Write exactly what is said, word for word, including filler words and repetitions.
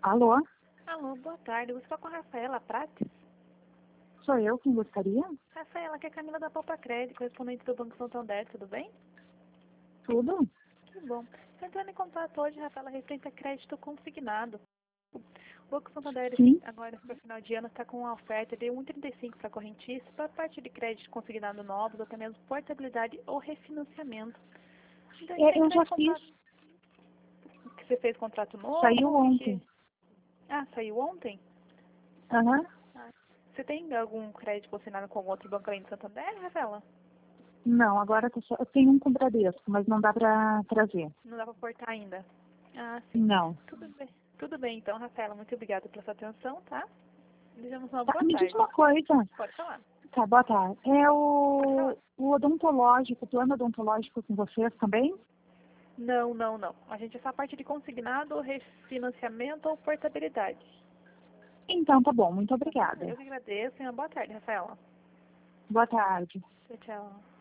Alô? Alô, boa tarde. Eu estou com a Rafaela Prates. Sou eu quem gostaria? Rafaela, que é a Camila da Poupa Crédito, correspondente do Banco Santander, tudo bem? Tudo? Que bom. Estou entrando em contato hoje, Rafaela, referente a crédito consignado. O Banco Santander, Sim. agora, para final de ano, está com uma oferta de um vírgula trinta e cinco para correntista, para a parte de crédito consignado novos, ou até mesmo portabilidade ou refinanciamento. Então, É, eu já em contato... fiz. Que você fez contrato novo? Saiu Que... ontem. Ah, saiu ontem? Aham. Ah. Você tem algum crédito consignado com algum outro banco além do Santander, Rafaela? Não, agora eu só- eu tenho um com Bradesco, mas não dá pra trazer. Não dá para portar ainda? Ah, sim. Não. Tudo bem. Tudo bem, então, Rafaela. Muito obrigada pela sua atenção, tá? Desejamos uma Tá, boa me diz tarde. uma coisa. Pode falar. Tá, boa tarde. É Pode falar. o, o odontológico, o plano odontológico com vocês também? Não, não, não. A gente é só a parte de consignado, refinanciamento ou portabilidade. Então tá bom, muito Tá bom? obrigada. Eu que agradeço e uma boa tarde, Rafaela. Boa tarde. Tchau, tchau.